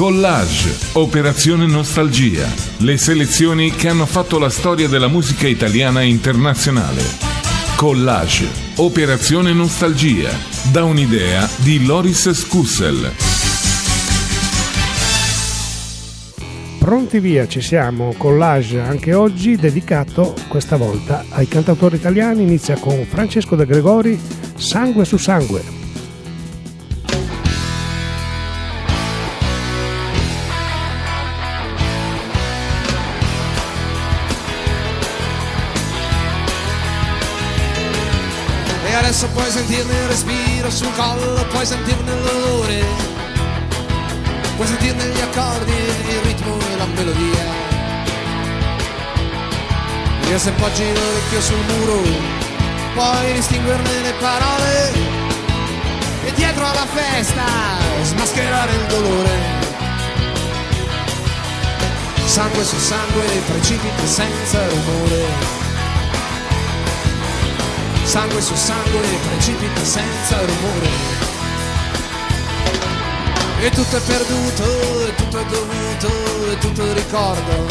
Collage, Operazione Nostalgia, le selezioni che hanno fatto la storia della musica italiana e internazionale. Collage, Operazione Nostalgia, da un'idea di Loris Scussel. Pronti via, ci siamo. Collage anche oggi dedicato questa volta ai cantautori italiani. Inizia con Francesco De Gregori, Sangue su sangue. E adesso puoi sentirne il respiro sul collo, puoi sentirne l'odore, puoi sentirne gli accordi, il ritmo e la melodia. E se poggi l'orecchio sul muro, puoi distinguerne le parole e dietro alla festa smascherare il dolore. Sangue su sangue precipita senza rumore. Sangue su sangue precipita senza rumore. E tutto è perduto, e tutto è dovuto, e tutto il ricordo,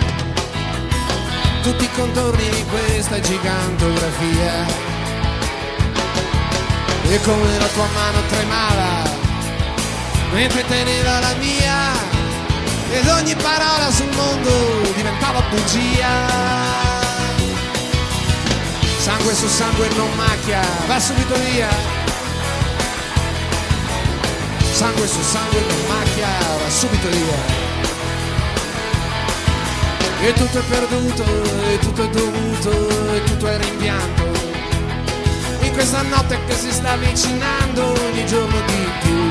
tutti i contorni di questa gigantografia. E come la tua mano tremava mentre teneva la mia, ed ogni parola sul mondo diventava bugia. Sangue su sangue non macchia, va subito via. Sangue su sangue non macchia, va subito via. E tutto è perduto, e tutto è dovuto, e tutto è rimpianto, in questa notte che si sta avvicinando ogni giorno di più.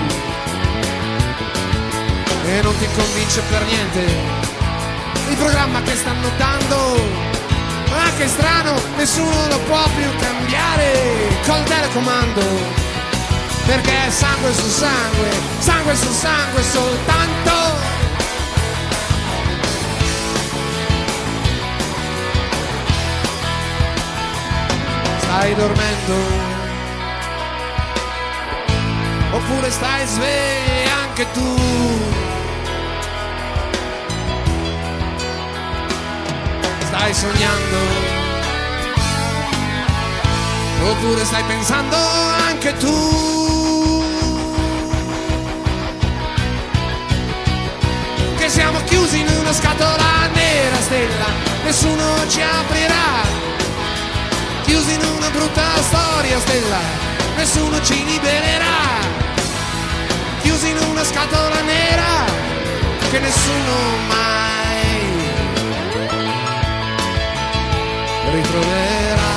E non ti convince per niente il programma che stanno dando. Ma che strano, nessuno lo può più cambiare col telecomando, perché è sangue su sangue soltanto. Stai dormendo? Oppure stai svegli anche tu? Stai sognando? Oppure stai pensando anche tu che siamo chiusi in una scatola nera, stella, nessuno ci aprirà, chiusi in una brutta storia, stella, nessuno ci libererà, chiusi in una scatola nera che nessuno mai ritroverà.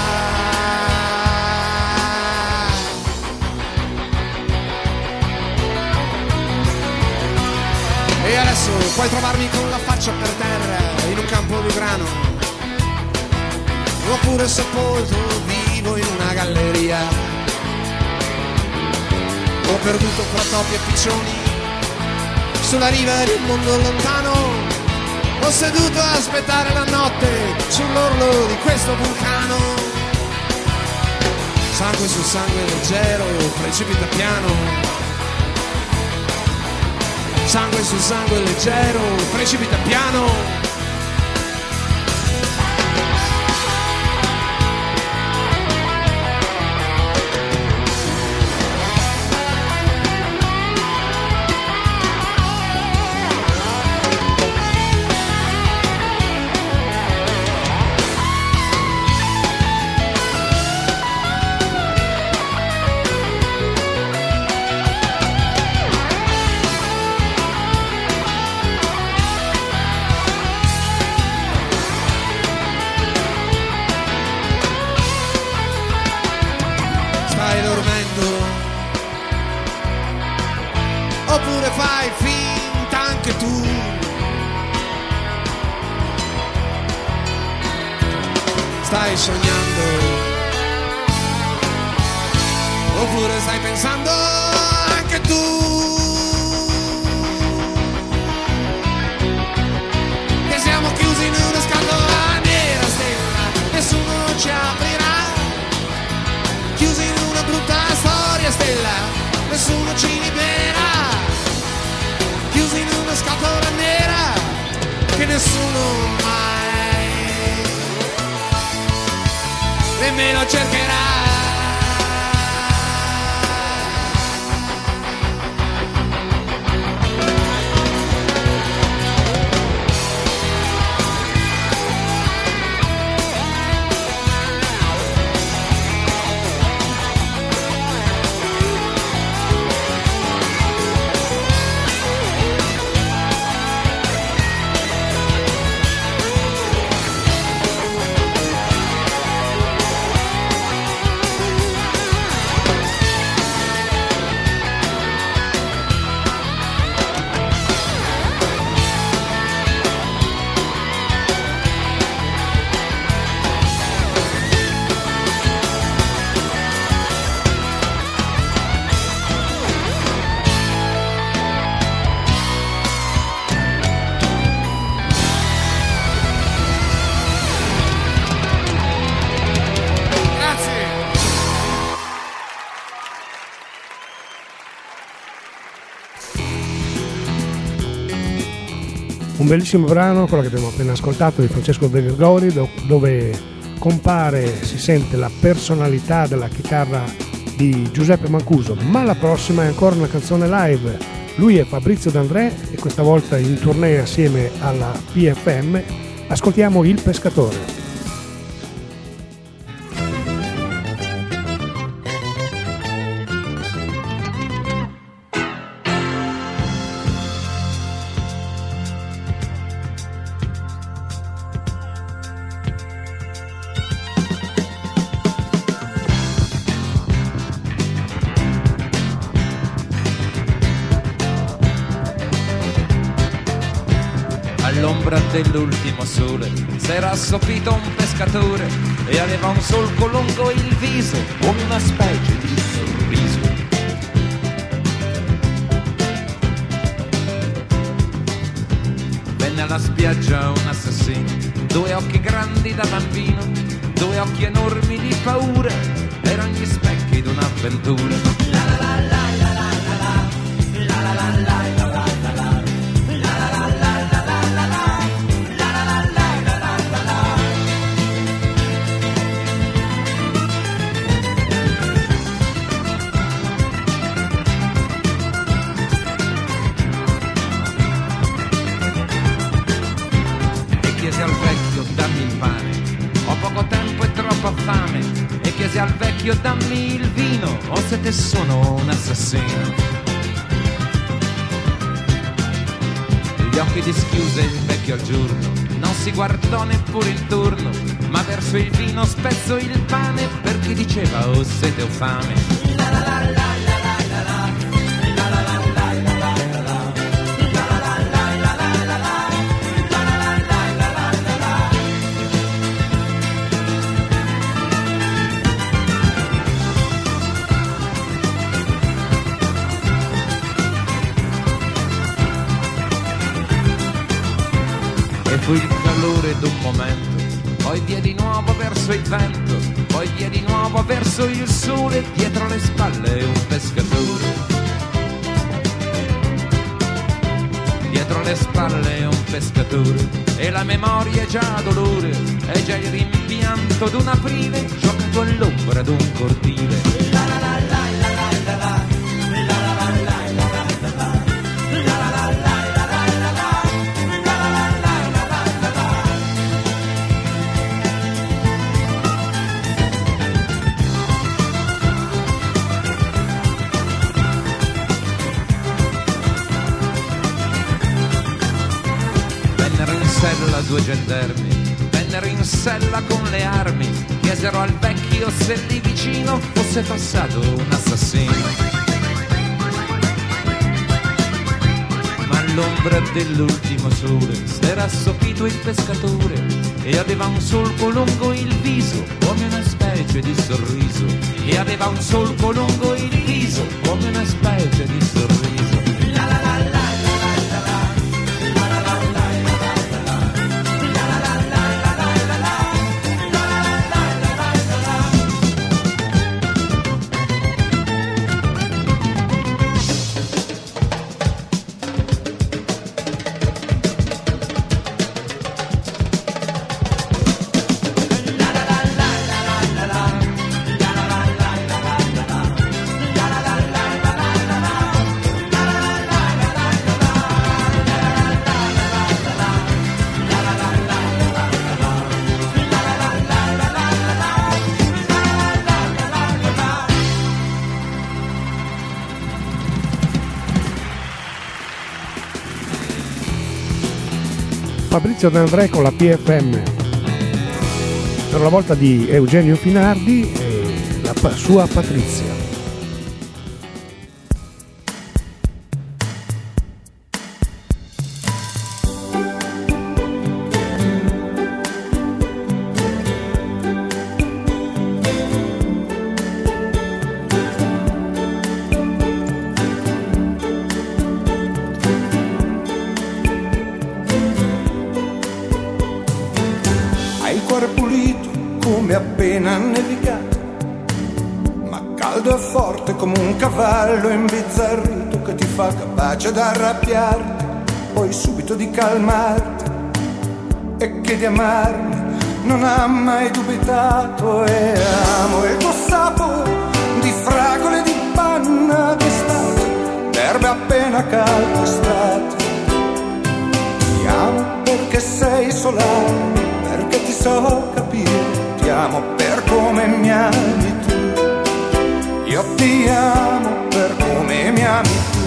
E adesso puoi trovarmi con la faccia per terra in un campo di grano, oppure sepolto vivo in una galleria, o perduto fra topi e piccioni sulla riva di un mondo lontano, o seduto a aspettare la notte sull'orlo di questo vulcano. Sangue su sangue leggero precipita piano. Sangue su sangue leggero precipita piano. Oppure fai finta anche tu stai sognando, oppure stai pensando anche tu che siamo chiusi in una scatola nera, stella, nessuno ci aprirà, chiusi in una brutta storia, stella, nessuno ci libererà, chiusi in una scatola nera che nessuno mai nemmeno cercherà. Un bellissimo brano, quello che abbiamo appena ascoltato, di Francesco De Gregori, dove compare, si sente la personalità della chitarra di Giuseppe Mancuso, ma la prossima è ancora una canzone live. Lui è Fabrizio D'André e questa volta in tournée assieme alla PFM. Ascoltiamo Il Pescatore. All'ombra dell'ultimo sole s'era assopito un pescatore e aveva un solco lungo il viso come una specie di sorriso. Venne alla spiaggia un assassino, 2 occhi grandi da bambino, 2 occhi enormi di paura, erano gli specchi d'un'avventura. Al vecchio dammi il pane, ho poco tempo e troppa fame, e chiesi al vecchio dammi il vino, o se te sono un assassino. Gli occhi dischiuse il vecchio al giorno, non si guardò neppure intorno, ma verso il vino spezzo il pane, perché diceva o sete o fame. Fu il calore d'un momento, poi via di nuovo verso il vento, poi via di nuovo verso il sole, dietro le spalle un pescatore. Dietro le spalle un pescatore, e la memoria è già dolore, è già il rimpianto d'un aprile, giocato all'ombra d'un cortile. Sella 2 gendarmi, vennero in sella con le armi, chiesero al vecchio se lì vicino fosse passato un assassino. Ma all'ombra dell'ultimo sole s'era assopito il pescatore e aveva un solco lungo il viso come una specie di sorriso, e aveva un solco lungo il viso come una specie di sorriso. Fabrizio De André con la PFM, per la volta di Eugenio Finardi e la sua Patrizia. Cavallo imbizzarrito che ti fa capace d'arrabbiarti, poi subito di calmarti e che di amarmi non ha mai dubitato. E amo il tuo sapore di fragole di panna d'estate, d'erbe appena calpestate. Ti amo perché sei solare, perché ti so capire, ti amo per come mi ami tu. Io ti amo per come mi ami tu.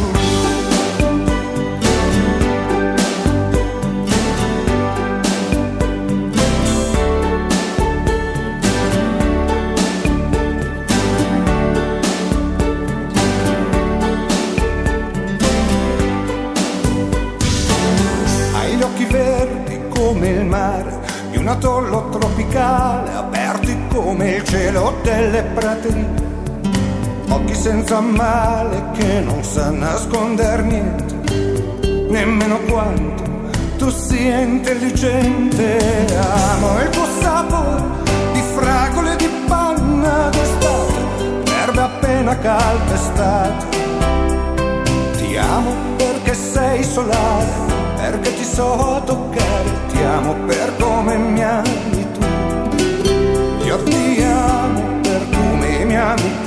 Hai gli occhi verdi come il mare di un atollo tropicale, aperti come il cielo delle praterie. Occhi senza male che non sa nasconder niente, nemmeno quanto tu sia intelligente. Amo il tuo sapore di fragole di panna d'estate, erbe appena calpestate. Ti amo perché sei solare, perché ti so toccare, ti amo per come mi ami tu. Io ti amo per come mi ami tu.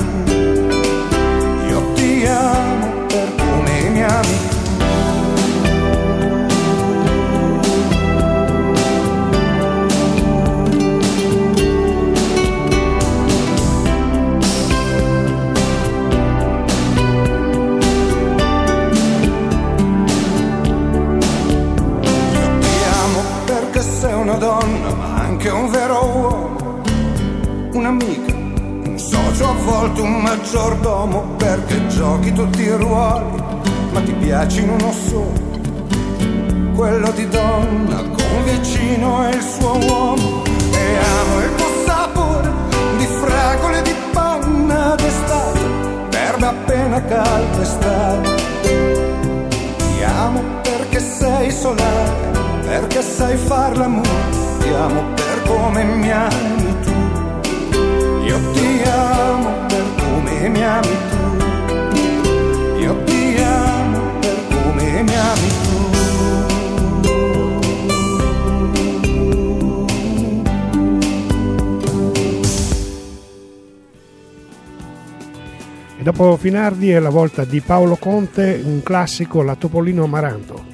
Ti amo per come mi ami tu. Io ti amo perché sei una donna, ma anche un vero uomo, un'amica, a volte un maggiordomo, perché giochi tutti i ruoli, ma ti piaci in uno solo, quello di donna con vicino è il suo uomo. E amo il tuo sapore di fragole di panna d'estate, d'erbe appena calpestate. Ti amo perché sei solare, perché sai far l'amore, ti amo per come mi ami tu. Io ti amo per come mi ami tu. Io ti amo per come mi ami tu. E dopo Finardi è la volta di Paolo Conte, un classico, la Topolino Amaranto.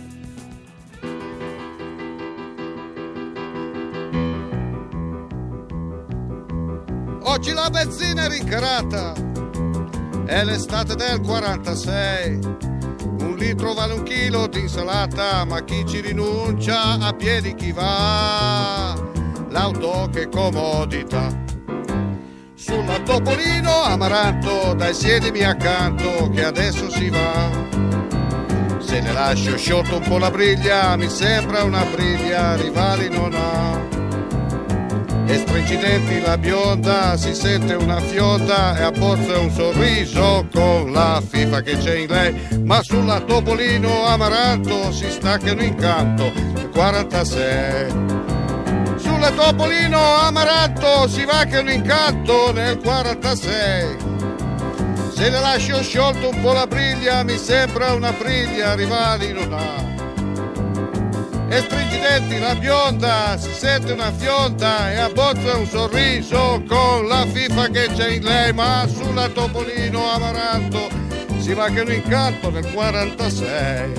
Oggi la benzina è rincarata, è l'estate del 46, un litro vale un chilo di insalata, ma chi ci rinuncia a piedi chi va, l'auto che comodità. Sulla Topolino Amaranto, dai siedimi accanto che adesso si va, se ne lascio sciolto un po' la briglia, mi sembra una briglia, rivali non ha. E stringidenti la bionda, si sente una fionda e abbozza un sorriso con la fifa che c'è in lei. Ma sulla Topolino Amaranto si stacca un incanto, 46. Sulla Topolino Amaranto si va che un incanto nel 46. Se le lascio sciolto un po' la briglia, mi sembra una briglia, rivali non ha. E stringidenti la bionda, si sente una fionda e abbozza un sorriso con la fifa che c'è in lei. Ma sulla Topolino Amaranto si va che un incanto nel 46.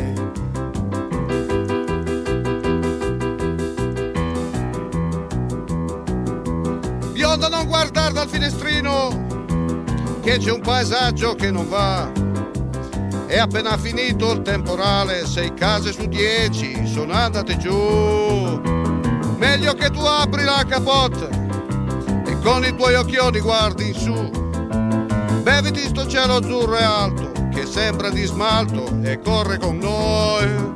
Bionda, non guardare dal finestrino che c'è un paesaggio che non va, E appena finito il temporale, 6 case su 10 sono andate giù. Meglio che tu apri la capote e con i tuoi occhioni guardi in su. Beviti sto cielo azzurro e alto che sembra di smalto e corre con noi.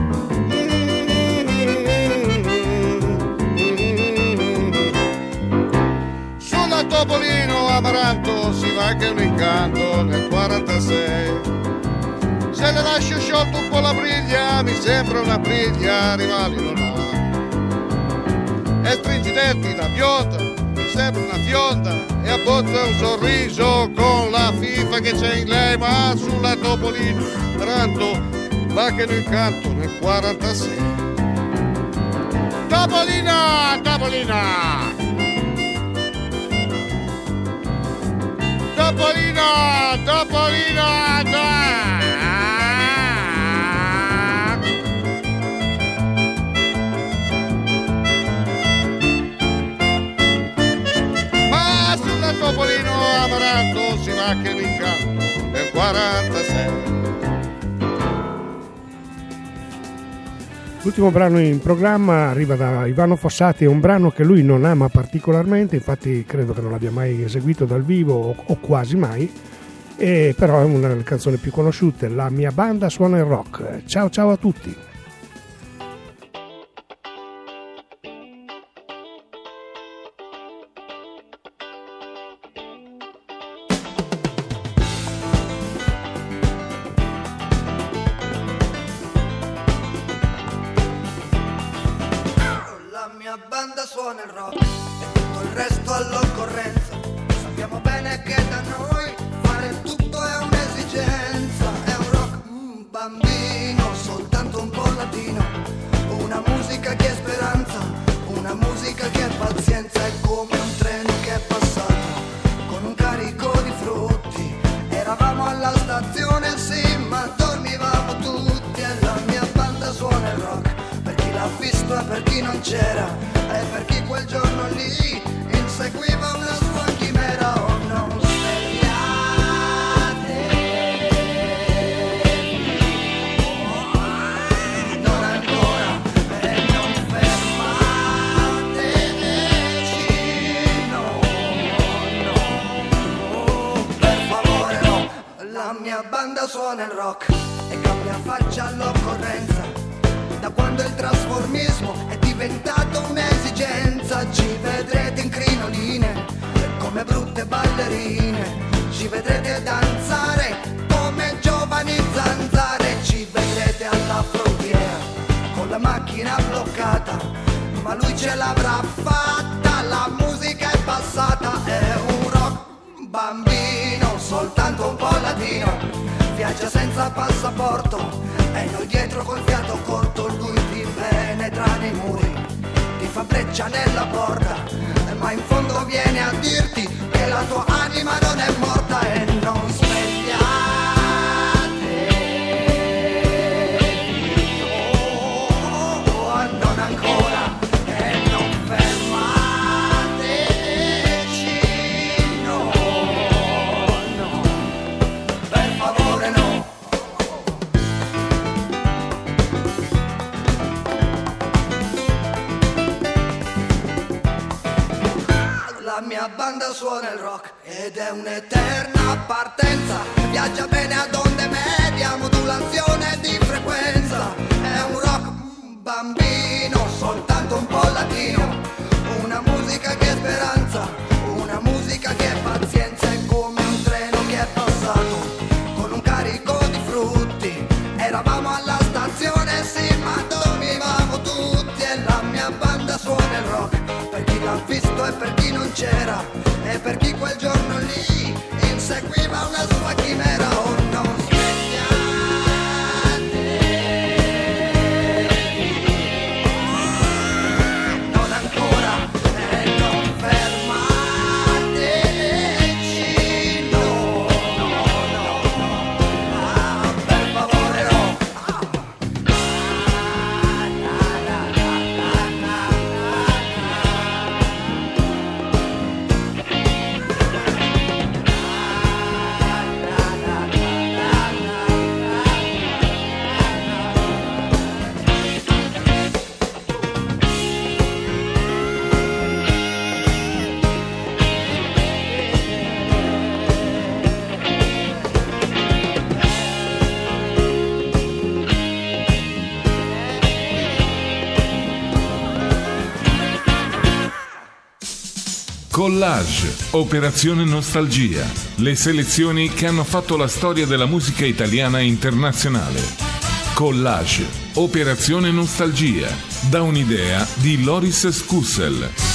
Sulla Topolino Amaranto si va che è un incanto nel 46. Se le lascio sciolto un po' la briglia, mi sembra una briglia, rivali non ha. E stringi i denti la bionda, mi sembra una fionda, e abbozza un sorriso con la fifa che c'è in lei, ma sulla Topolino Amaranto va che ne incanto nel 46. Topolina, Topolina! Topolina, Topolina, ma sulla Topolino Amaranto si va che l'incanto nel 46. L'ultimo brano in programma arriva da Ivano Fossati, è un brano che lui non ama particolarmente, infatti credo che non l'abbia mai eseguito dal vivo o quasi mai, però è una delle canzoni più conosciute. La mia banda suona il rock. Ciao ciao a tutti. Banda suona il rock e tutto il resto all'occorrenza. Sappiamo bene che da noi fare tutto è un'esigenza. È un rock bambino, soltanto un po' latino. Una musica che è speranza, una musica che è pazienza. È come un treno che è passato con un carico di frutti. Eravamo alla stazione, sì, ma dormivamo tutti. E la mia banda suona il rock, per chi l'ha visto e per chi non c'era. E per chi quel giorno lì inseguiva una sua chimera. Oh, non svegliatevi, non ancora, e non fermateci, no, per favore no. La mia banda suona il rock e cambia faccia all'occorrenza. Da quando il trasformismo è diventato un'esigenza, ci vedrete in crinoline come brutte ballerine, ci vedrete danzare come giovani zanzare, ci vedrete alla frontiera con la macchina bloccata, ma lui ce l'avrà fatta, la musica è passata. È un rock bambino, soltanto un po' latino, viaggia senza passaporto e noi dietro col fiato corto. Lui ti penetra nei muri, ti fa breccia nella porta, ma in fondo viene a dirti che la tua anima non è morta. E non svegliatevi, oh, non ancora, e non fermateci, no, no, per favore no. La mia banda suona il rock ed è un'eterna partenza, viaggia bene ad onde medie, a modulazione di frequenza. È un rock bambino, soltanto un po' latino, una musica che è speranza, una musica che è pazienza. È come un treno che è passato con un carico di frutti, eravamo alla stazione, sì, ma dormivamo tutti. E la mia banda suona il rock, per chi l'ha visto e per chi non c'era, e per chi quel giorno lì inseguiva una sua chimera. Oh, non svegliatevi, Collage, Operazione Nostalgia, le selezioni che hanno fatto la storia della musica italiana internazionale. Collage, Operazione Nostalgia, da un'idea di Loris Scussel.